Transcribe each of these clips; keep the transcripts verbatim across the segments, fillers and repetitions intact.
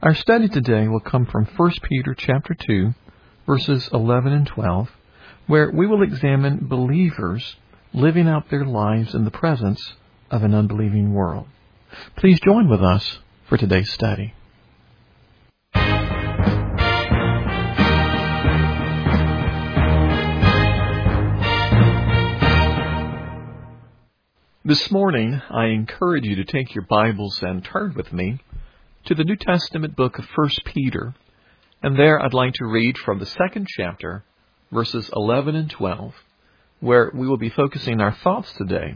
Our study today will come from First Peter chapter two, verses eleven and twelve, where we will examine believers living out their lives in the presence of an unbelieving world. Please join with us for today's study. This morning, I encourage you to take your Bibles and turn with me to the New Testament book of First Peter. And there I'd like to read from the second chapter, verses eleven and twelve, where we will be focusing our thoughts today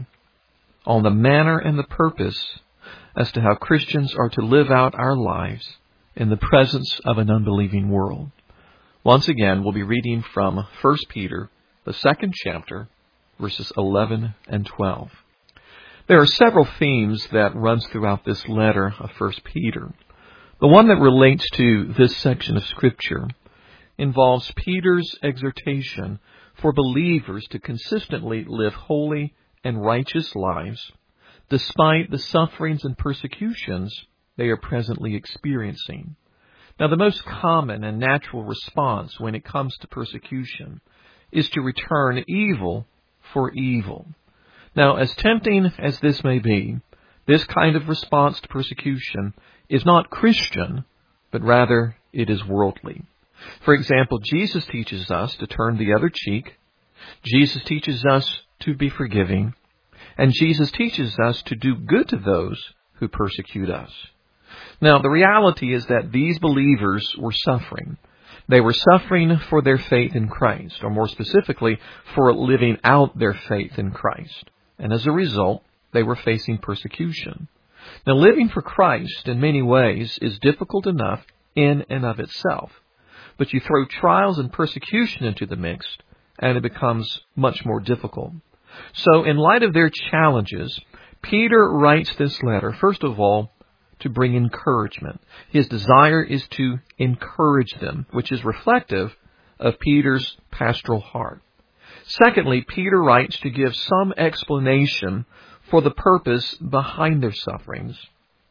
on the manner and the purpose as to how Christians are to live out our lives in the presence of an unbelieving world. Once again, we'll be reading from First Peter, the second chapter, verses eleven and twelve. There are several themes that runs throughout this letter of First Peter. The one that relates to this section of Scripture involves Peter's exhortation for believers to consistently live holy and righteous lives despite the sufferings and persecutions they are presently experiencing. Now, the most common and natural response when it comes to persecution is to return evil for evil. Now, as tempting as this may be, this kind of response to persecution is not Christian, but rather it is worldly. For example, Jesus teaches us to turn the other cheek. Jesus teaches us to be forgiving. And Jesus teaches us to do good to those who persecute us. Now, the reality is that these believers were suffering. They were suffering for their faith in Christ, or more specifically, for living out their faith in Christ. And as a result, they were facing persecution. Now, living for Christ in many ways is difficult enough in and of itself. But you throw trials and persecution into the mix, and it becomes much more difficult. So, in light of their challenges, Peter writes this letter, first of all, to bring encouragement. His desire is to encourage them, which is reflective of Peter's pastoral heart. Secondly, Peter writes to give some explanation for the purpose behind their sufferings.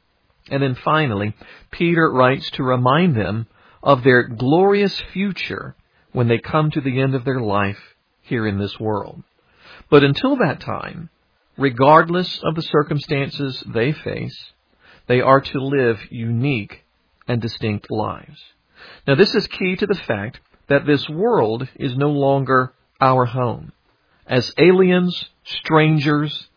And then finally, Peter writes to remind them of their glorious future when they come to the end of their life here in this world. But until that time, regardless of the circumstances they face, they are to live unique and distinct lives. Now, this is key to the fact that this world is no longer our home. As aliens, strangers,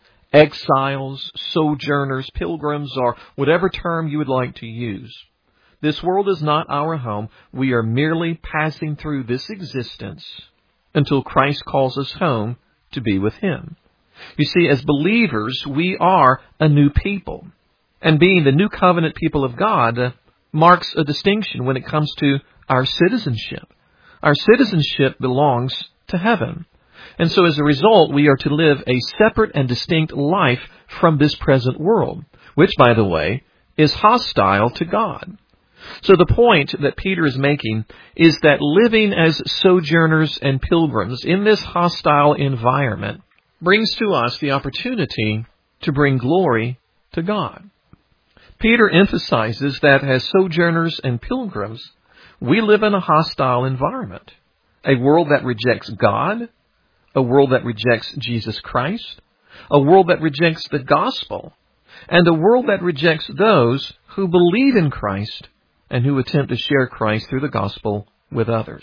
exiles, sojourners, pilgrims, or whatever term you would like to use, this world is not our home. We are merely passing through this existence until Christ calls us home to be with Him. You see, as believers, we are a new people. And being the new covenant people of God uh, marks a distinction when it comes to our citizenship. Our citizenship belongs to heaven. And so as a result, we are to live a separate and distinct life from this present world, which, by the way, is hostile to God. So the point that Peter is making is that living as sojourners and pilgrims in this hostile environment brings to us the opportunity to bring glory to God. Peter emphasizes that as sojourners and pilgrims, we live in a hostile environment, a world that rejects God, a world that rejects Jesus Christ, a world that rejects the gospel, and a world that rejects those who believe in Christ and who attempt to share Christ through the gospel with others.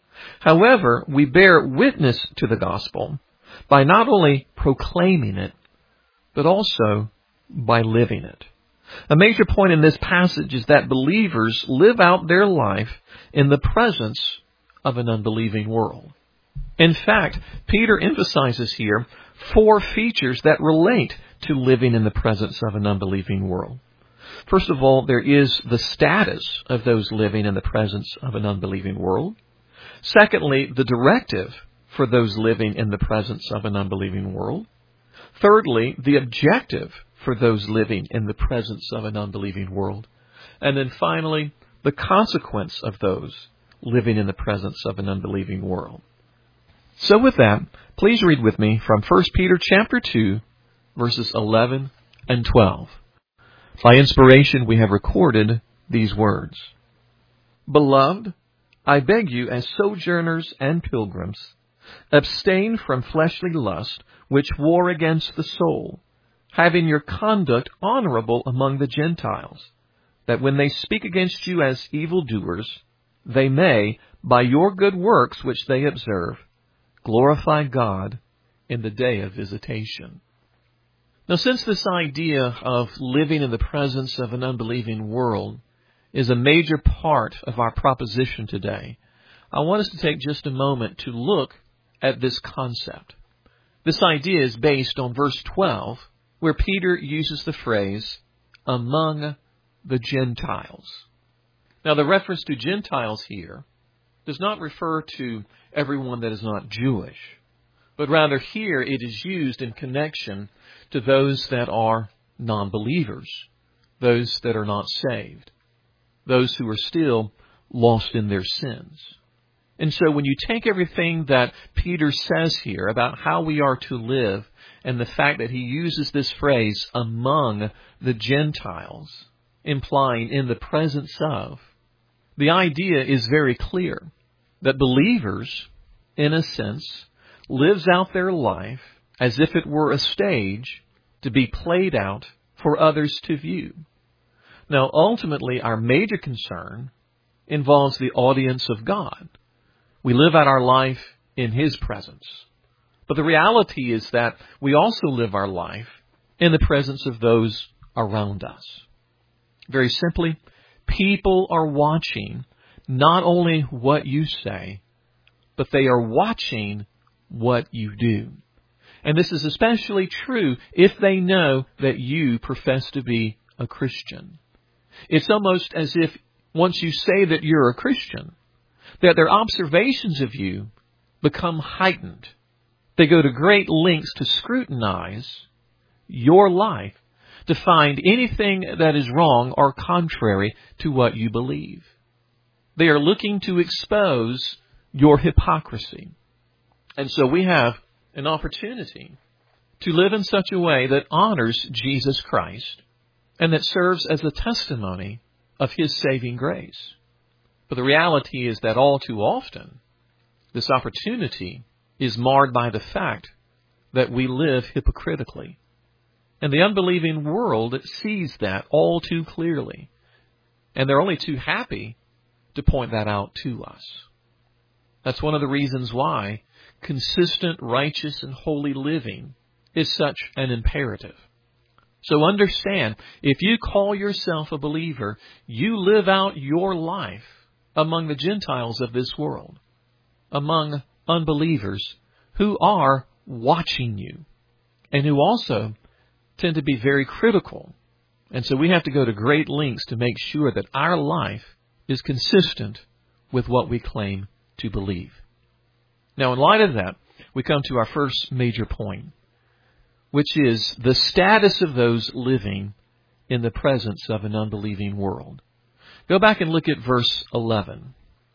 However, we bear witness to the gospel by not only proclaiming it, but also by living it. A major point in this passage is that believers live out their life in the presence of an unbelieving world. In fact, Peter emphasizes here four features that relate to living in the presence of an unbelieving world. First of all, there is the status of those living in the presence of an unbelieving world. Secondly, the directive for those living in the presence of an unbelieving world. Thirdly, the objective for those living in the presence of an unbelieving world. And then finally, the consequence of those living in the presence of an unbelieving world. So with that, please read with me from First Peter chapter two, verses eleven and twelve. By inspiration, we have recorded these words. Beloved, I beg you, as sojourners and pilgrims, abstain from fleshly lust, which war against the soul, having your conduct honorable among the Gentiles, that when they speak against you as evildoers, they may, by your good works which they observe, glorify God in the day of visitation. Now, since this idea of living in the presence of an unbelieving world is a major part of our proposition today, I want us to take just a moment to look at this concept. This idea is based on verse twelve, where Peter uses the phrase, among the Gentiles. Now, the reference to Gentiles here does not refer to everyone that is not Jewish, but rather here it is used in connection to those that are non-believers, those that are not saved, those who are still lost in their sins. And so when you take everything that Peter says here about how we are to live and the fact that he uses this phrase, among the Gentiles, implying in the presence of, the idea is very clear that believers, in a sense, lives out their life as if it were a stage to be played out for others to view. Now, ultimately, our major concern involves the audience of God. We live out our life in His presence. But the reality is that we also live our life in the presence of those around us. Very simply, people are watching not only what you say, but they are watching what you do. And this is especially true if they know that you profess to be a Christian. It's almost as if once you say that you're a Christian, that their observations of you become heightened. They go to great lengths to scrutinize your life to find anything that is wrong or contrary to what you believe. They are looking to expose your hypocrisy. And so we have an opportunity to live in such a way that honors Jesus Christ and that serves as a testimony of His saving grace. But the reality is that all too often, this opportunity is marred by the fact that we live hypocritically. And the unbelieving world sees that all too clearly. And they're only too happy to point that out to us. That's one of the reasons why consistent, righteous, and holy living is such an imperative. So understand, if you call yourself a believer, you live out your life among the Gentiles of this world, among unbelievers who are watching you and who also tend to be very critical. And so we have to go to great lengths to make sure that our life is consistent with what we claim to believe. Now, in light of that, we come to our first major point, which is the status of those living in the presence of an unbelieving world. Go back and look at verse eleven.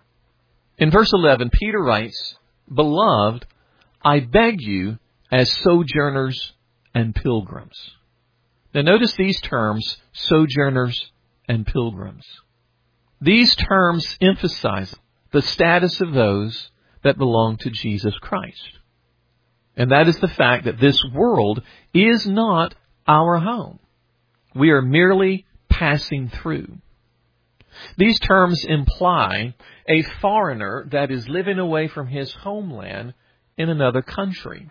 In verse eleven, Peter writes, Beloved, I beg you as sojourners and pilgrims. Now notice these terms, sojourners and pilgrims. These terms emphasize the status of those that belong to Jesus Christ. And that is the fact that this world is not our home. We are merely passing through. These terms imply a foreigner that is living away from his homeland in another country.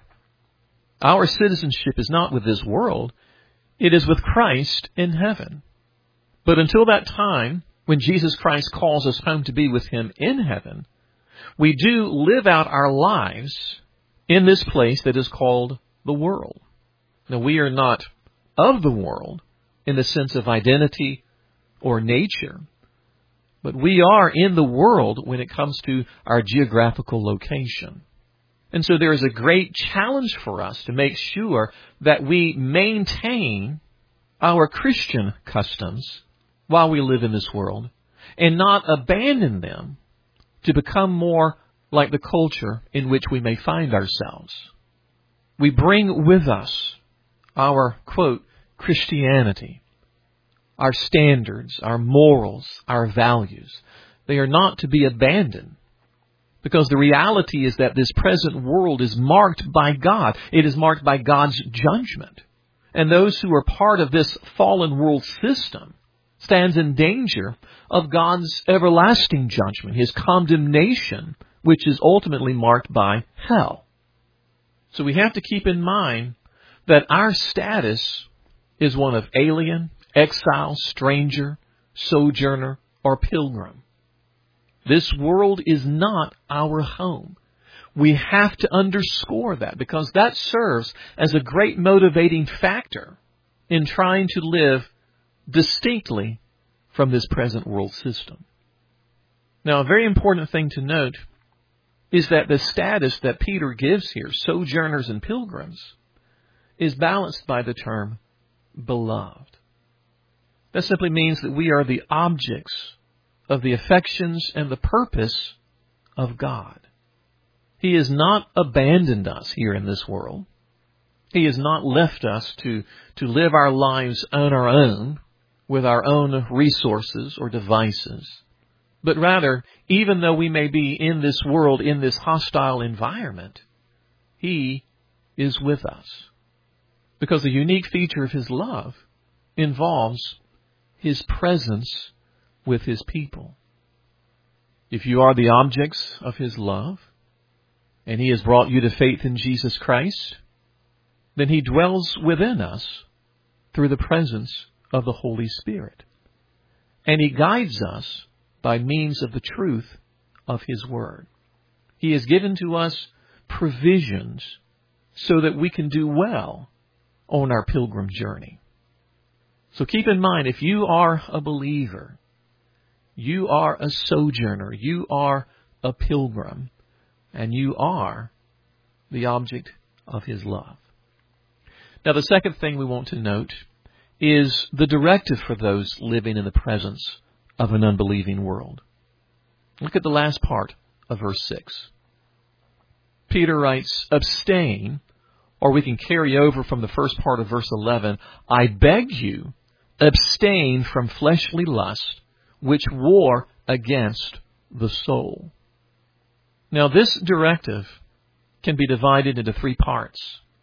Our citizenship is not with this world. It is with Christ in heaven. But until that time, when Jesus Christ calls us home to be with Him in heaven, we do live out our lives in this place that is called the world. Now, we are not of the world in the sense of identity or nature, but we are in the world when it comes to our geographical location. And so there is a great challenge for us to make sure that we maintain our Christian customs while we live in this world and not abandon them to become more like the culture in which we may find ourselves. We bring with us our, quote, Christianity, our standards, our morals, our values. They are not to be abandoned. Because the reality is that this present world is marked by God. It is marked by God's judgment. And those who are part of this fallen world system stands in danger of God's everlasting judgment, His condemnation, which is ultimately marked by hell. So we have to keep in mind that our status is one of alien, exile, stranger, sojourner, or pilgrim. This world is not our home. We have to underscore that because that serves as a great motivating factor in trying to live distinctly from this present world system. Now, a very important thing to note is that the status that Peter gives here, sojourners and pilgrims, is balanced by the term beloved. That simply means that we are the objects of the affections and the purpose of God. He has not abandoned us here in this world. He has not left us to, to live our lives on our own with our own resources or devices. But rather, even though we may be in this world, in this hostile environment, He is with us. Because the unique feature of His love involves His presence with His people. If you are the objects of His love, and He has brought you to faith in Jesus Christ, then He dwells within us through the presence of the Holy Spirit. And He guides us by means of the truth of His Word. He has given to us provisions so that we can do well on our pilgrim journey. So keep in mind, if you are a believer, you are a sojourner, you are a pilgrim, and you are the object of His love. Now, the second thing we want to note is the directive for those living in the presence of an unbelieving world. Look at the last part of verse six. Peter writes, abstain, or we can carry over from the first part of verse eleven, I beg you, abstain from fleshly lust, which war against the soul. Now, this directive can be divided into three parts.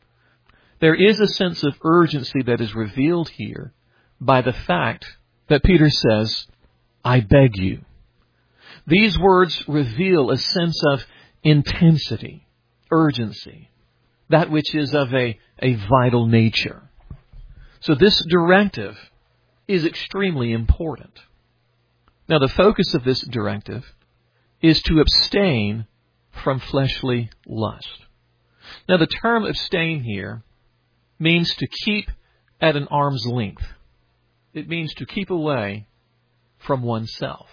There is a sense of urgency that is revealed here by the fact that Peter says, I beg you. These words reveal a sense of intensity, urgency, that which is of a, a vital nature. So this directive is extremely important. Now, the focus of this directive is to abstain from fleshly lust. Now, the term abstain here means to keep at an arm's length. It means to keep away from oneself.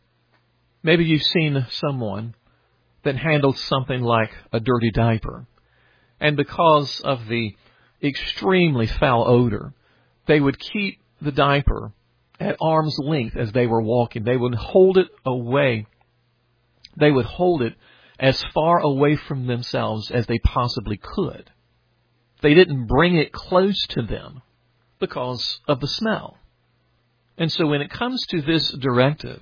Maybe you've seen someone that handles something like a dirty diaper, and because of the extremely foul odor, they would keep the diaper at arm's length as they were walking. They would hold it away. They would hold it as far away from themselves as they possibly could. They didn't bring it close to them because of the smell. And so when it comes to this directive,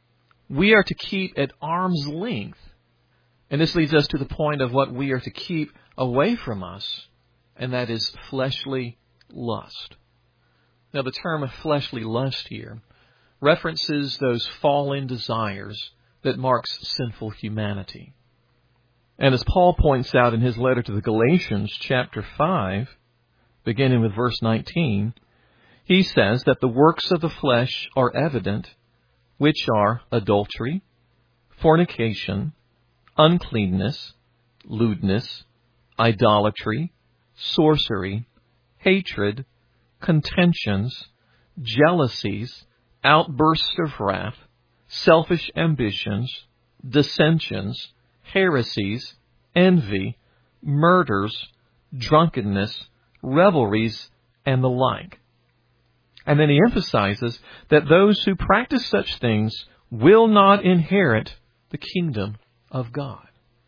we are to keep at arm's length. And this leads us to the point of what we are to keep away from us, and that is fleshly lust. Now, the term of fleshly lust here references those fallen desires that marks sinful humanity. And as Paul points out in his letter to the Galatians, chapter five, beginning with verse nineteen, he says that the works of the flesh are evident, which are adultery, fornication, uncleanness, lewdness, idolatry, sorcery, hatred, contentions, jealousies, outbursts of wrath, selfish ambitions, dissensions, heresies, envy, murders, drunkenness, revelries, and the like. And then he emphasizes that those who practice such things will not inherit the kingdom of God.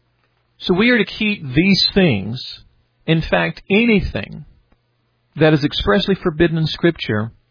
So we are to keep these things, in fact, anything that is expressly forbidden in Scripture,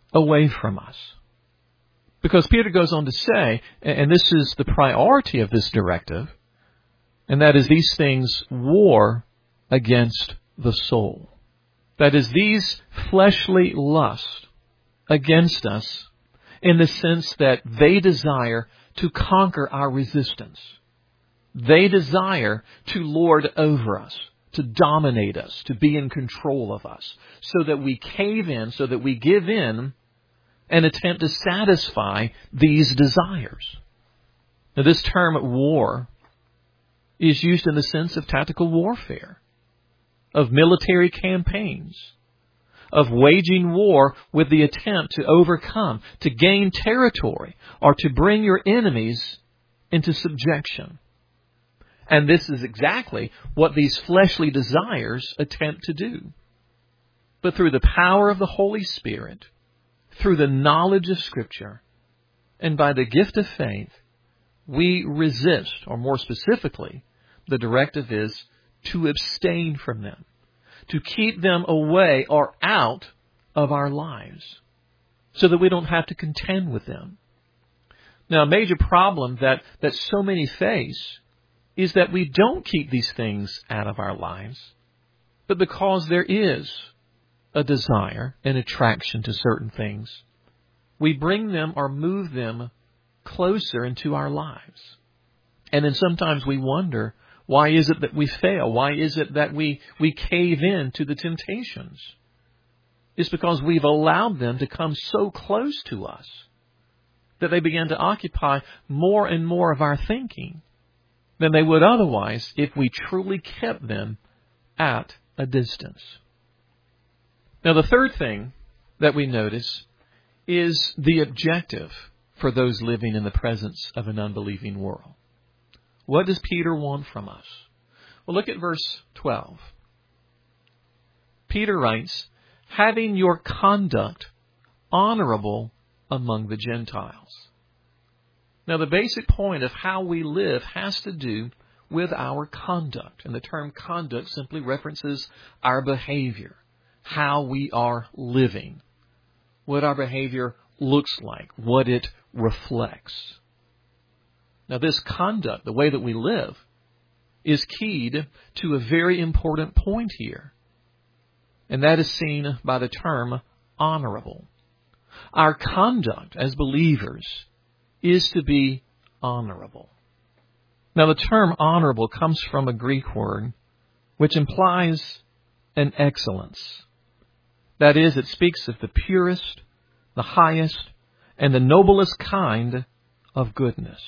away from us. Because Peter goes on to say, and this is the priority of this directive, and that is these things war against the soul. That is, these fleshly lusts against us in the sense that they desire to conquer our resistance. They desire to lord over us, to dominate us, to be in control of us, so that we cave in, so that we give in and attempt to satisfy these desires. Now, this term war is used in the sense of tactical warfare, of military campaigns, of waging war with the attempt to overcome, to gain territory, or to bring your enemies into subjection. And this is exactly what these fleshly desires attempt to do. But through the power of the Holy Spirit, through the knowledge of Scripture, and by the gift of faith, we resist, or more specifically, the directive is to abstain from them, to keep them away or out of our lives, so that we don't have to contend with them. Now, a major problem that, that so many face is that we don't keep these things out of our lives, but because there is a desire, an attraction to certain things, we bring them or move them closer into our lives. And then sometimes we wonder, why is it that we fail? Why is it that we, we cave in to the temptations? It's because we've allowed them to come so close to us that they begin to occupy more and more of our thinking than they would otherwise if we truly kept them at a distance. Now, the third thing that we notice is the objective for those living in the presence of an unbelieving world. What does Peter want from us? Well, look at verse twelve. Peter writes, having your conduct honorable among the Gentiles. Now, the basic point of how we live has to do with our conduct. And the term conduct simply references our behavior, how we are living, what our behavior looks like, what it reflects. Now, this conduct, the way that we live, is keyed to a very important point here. And that is seen by the term honorable. Our conduct as believers is to be honorable. Now, the term honorable comes from a Greek word which implies an excellence. That is, it speaks of the purest, the highest, and the noblest kind of goodness.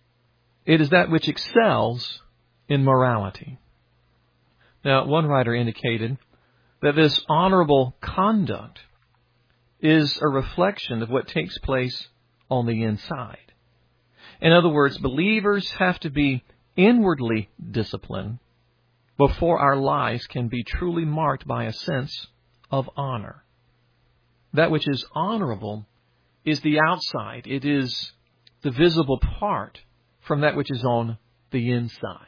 It is that which excels in morality. Now, one writer indicated that this honorable conduct is a reflection of what takes place on the inside. In other words, believers have to be inwardly disciplined before our lives can be truly marked by a sense of honor. That which is honorable is the outside. It is the visible part from that which is on the inside.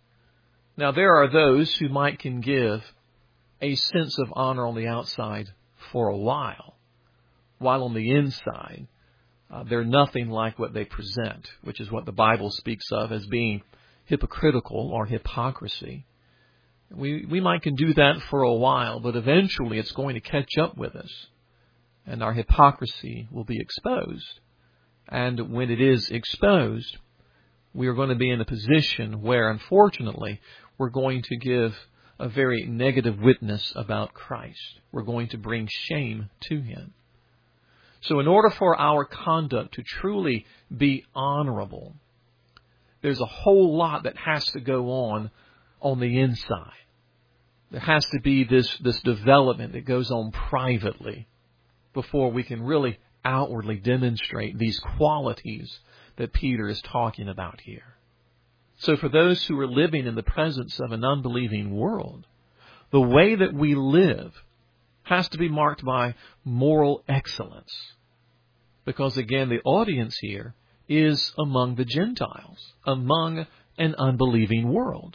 Now, there are those who might can give a sense of honor on the outside for a while, while on the inside, uh, they're nothing like what they present, which is what the Bible speaks of as being hypocritical or hypocrisy. We, we might can do that for a while, but eventually it's going to catch up with us, and our hypocrisy will be exposed. And when it is exposed, we are going to be in a position where, unfortunately, we're going to give a very negative witness about Christ. We're going to bring shame to Him. So in order for our conduct to truly be honorable, there's a whole lot that has to go on on the inside. There has to be this, this development that goes on privately before we can really outwardly demonstrate these qualities that Peter is talking about here. So for those who are living in the presence of an unbelieving world, the way that we live has to be marked by moral excellence. Because again, the audience here is among the Gentiles, among an unbelieving world.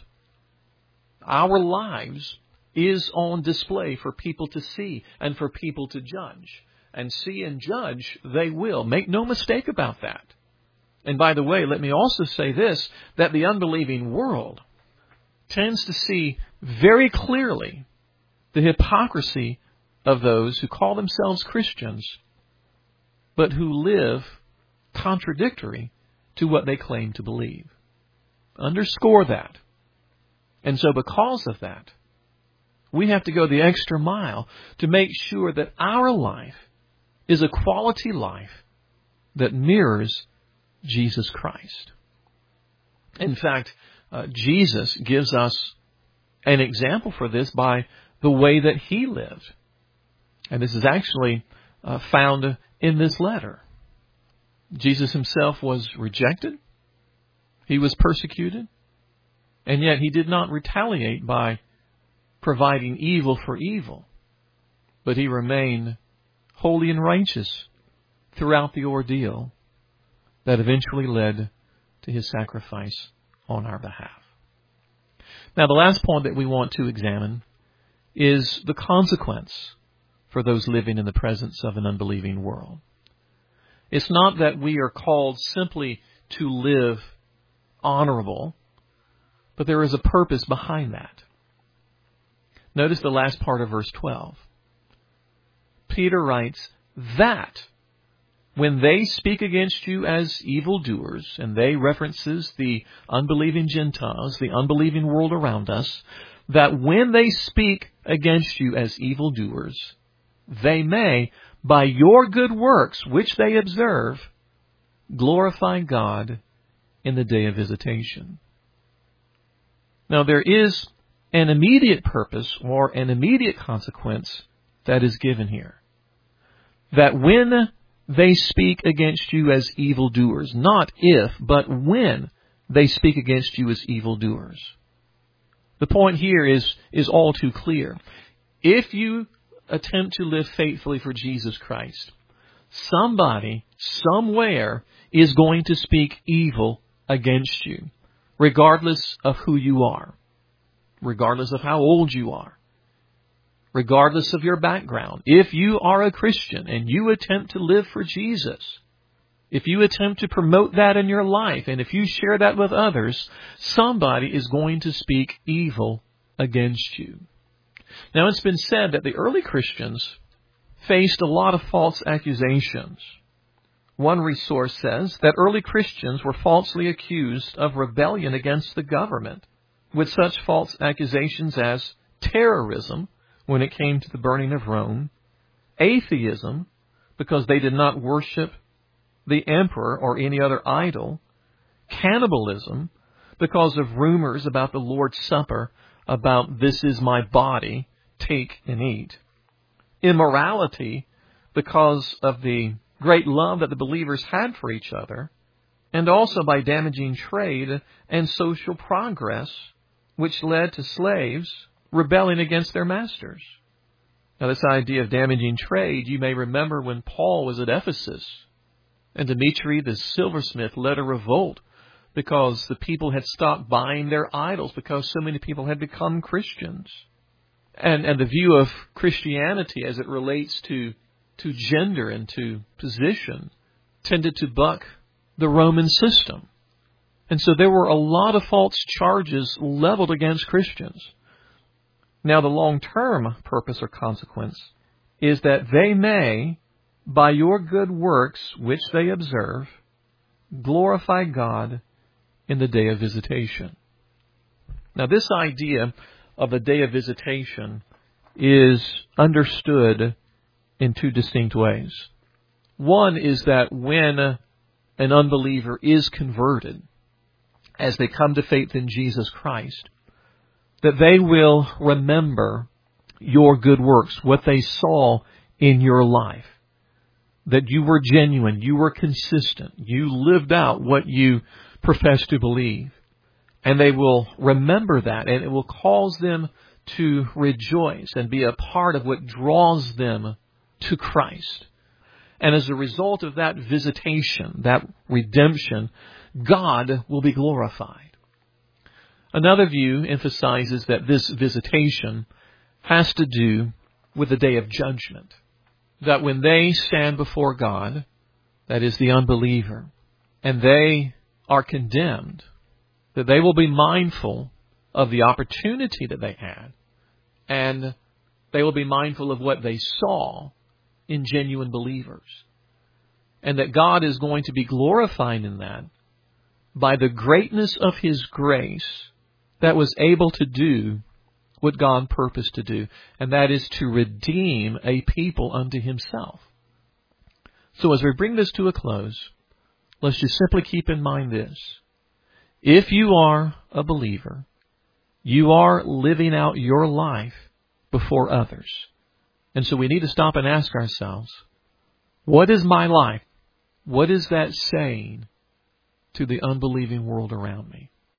Our lives is on display for people to see and for people to judge. and see and judge, they will. Make no mistake about that. And by the way, let me also say this, that the unbelieving world tends to see very clearly the hypocrisy of those who call themselves Christians, but who live contradictory to what they claim to believe. Underscore that. And so because of that, we have to go the extra mile to make sure that our life is a quality life that mirrors Jesus Christ. In fact, uh, Jesus gives us an example for this by the way that He lived. And this is actually uh, found in this letter. Jesus Himself was rejected. He was persecuted. And yet He did not retaliate by providing evil for evil. But He remained holy and righteous throughout the ordeal that eventually led to His sacrifice on our behalf. Now, the last point that we want to examine is the consequence for those living in the presence of an unbelieving world. It's not that we are called simply to live honorable, but there is a purpose behind that. Notice the last part of verse twelve. Peter writes that when they speak against you as evildoers, and they references the unbelieving Gentiles, the unbelieving world around us, that when they speak against you as evildoers, they may, by your good works which they observe, glorify God in the day of visitation. Now there is an immediate purpose or an immediate consequence that is given here. That when they speak against you as evildoers, not if, but when they speak against you as evildoers. The point here is, is all too clear. If you attempt to live faithfully for Jesus Christ, somebody, somewhere, is going to speak evil against you, regardless of who you are, regardless of how old you are, regardless of your background. If you are a Christian and you attempt to live for Jesus, if you attempt to promote that in your life, and if you share that with others, somebody is going to speak evil against you. Now, it's been said that the early Christians faced a lot of false accusations. One resource says that early Christians were falsely accused of rebellion against the government, with such false accusations as terrorism when it came to the burning of Rome, atheism because they did not worship the emperor or any other idol, cannibalism because of rumors about the Lord's Supper, about this is my body, take and eat, immorality because of the great love that the believers had for each other, and also by damaging trade and social progress, which led to slaves rebelling against their masters. Now, this idea of damaging trade, you may remember when Paul was at Ephesus, and Demetri the silversmith led a revolt because the people had stopped buying their idols because so many people had become Christians. And, and the view of Christianity as it relates to, to gender and to position tended to buck the Roman system. And so there were a lot of false charges leveled against Christians. Now, the long-term purpose or consequence is that they may, by your good works which they observe, glorify God in the day of visitation. Now, this idea of the day of visitation is understood in two distinct ways. One is that when an unbeliever is converted, as they come to faith in Jesus Christ, that they will remember your good works, what they saw in your life, that you were genuine, you were consistent, you lived out what you professed to believe. And they will remember that, and it will cause them to rejoice and be a part of what draws them to Christ. And as a result of that visitation, that redemption, God will be glorified. Another view emphasizes that this visitation has to do with the day of judgment. that when they stand before God, that is the unbeliever, and they are condemned, that they will be mindful of the opportunity that they had, and they will be mindful of what they saw in genuine believers. And that God is going to be glorified in that by the greatness of His grace that was able to do what God purposed to do, and that is to redeem a people unto Himself. So as we bring this to a close, let's just simply keep in mind this. If you are a believer, you are living out your life before others. And so we need to stop and ask ourselves, what is my life? What is that saying to the unbelieving world around me?